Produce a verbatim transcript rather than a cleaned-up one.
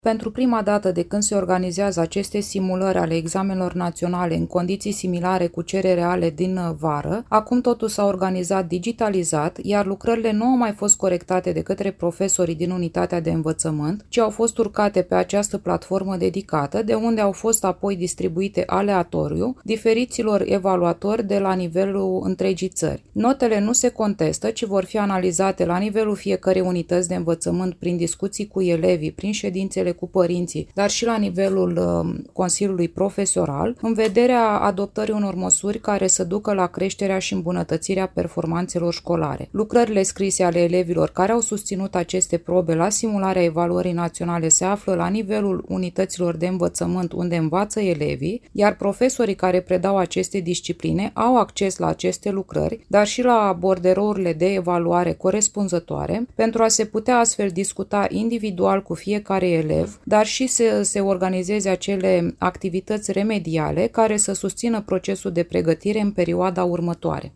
Pentru prima dată de când se organizează aceste simulări ale examenelor naționale în condiții similare cu cele reale din vară, acum totul s-a organizat digitalizat, iar lucrările nu au mai fost corectate de către profesorii din unitatea de învățământ, ci au fost urcate pe această platformă dedicată, de unde au fost apoi distribuite aleatoriu diferiților evaluatori de la nivelul întregii țări. Notele nu se contestă, ci vor fi analizate la nivelul fiecărei unități de învățământ prin discuții cu elevii, prin ședințele cu părinții, dar și la nivelul uh, Consiliului Profesoral, în vederea adoptării unor măsuri care să ducă la creșterea și îmbunătățirea performanțelor școlare. Lucrările scrise ale elevilor care au susținut aceste probe la simularea evaluării naționale se află la nivelul unităților de învățământ unde învață elevii, iar profesorii care predau aceste discipline au acces la aceste lucrări, dar și la borderourile de evaluare corespunzătoare, pentru a se putea astfel discuta individual cu fiecare elev, dar și să se organizeze acele activități remediale care să susțină procesul de pregătire în perioada următoare.